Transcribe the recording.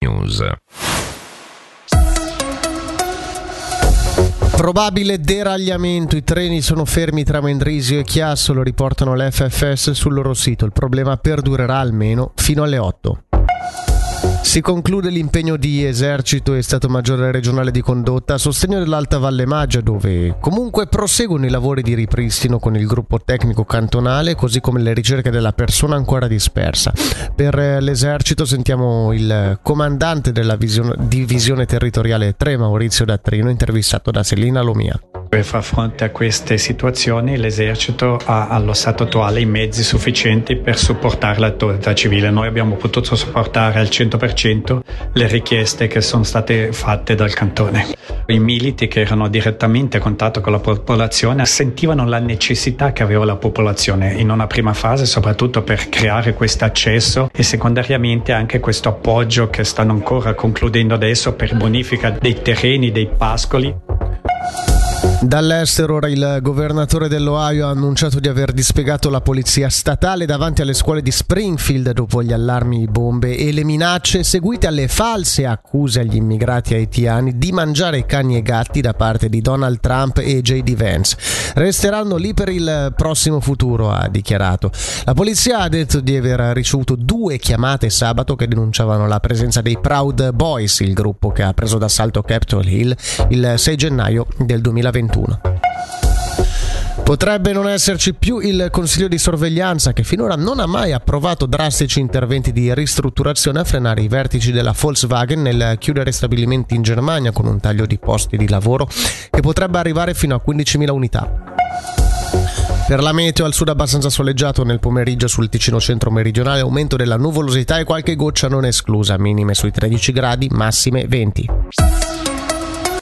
News. Probabile deragliamento, i treni sono fermi tra Mendrisio e Chiasso, lo riportano le FFS sul loro sito. Il problema perdurerà almeno fino alle 8. Si conclude l'impegno di Esercito e Stato Maggiore regionale di Condotta a sostegno dell'Alta Valle Maggia, dove comunque proseguono i lavori di ripristino con il gruppo tecnico cantonale, così come le ricerche della persona ancora dispersa. Per l'Esercito sentiamo il comandante della divisione territoriale 3, Maurizio Dattrino, intervistato da Selina Lomia. Per far fronte a queste situazioni l'esercito ha allo stato attuale i mezzi sufficienti per supportare l'autorità civile. Noi abbiamo potuto supportare al 100% le richieste che sono state fatte dal cantone. I militi che erano direttamente a contatto con la popolazione sentivano la necessità che aveva la popolazione in una prima fase, soprattutto per creare questo accesso e secondariamente anche questo appoggio che stanno ancora concludendo adesso per bonifica dei terreni, dei pascoli. Dall'estero ora il governatore dell'Ohio ha annunciato di aver dispiegato la polizia statale davanti alle scuole di Springfield dopo gli allarmi bombe e le minacce seguite alle false accuse agli immigrati haitiani di mangiare cani e gatti da parte di Donald Trump e J.D. Vance. Resteranno lì per il prossimo futuro, ha dichiarato. La polizia ha detto di aver ricevuto 2 chiamate sabato che denunciavano la presenza dei Proud Boys, il gruppo che ha preso d'assalto Capitol Hill il 6 gennaio del 2021. Potrebbe non esserci più il Consiglio di sorveglianza, che finora non ha mai approvato drastici interventi di ristrutturazione a frenare i vertici della Volkswagen nel chiudere stabilimenti in Germania con un taglio di posti di lavoro che potrebbe arrivare fino a 15.000 unità. Per la meteo, al sud abbastanza soleggiato, nel pomeriggio sul Ticino centro meridionale aumento della nuvolosità e qualche goccia non esclusa, minime sui 13 gradi, massime 20.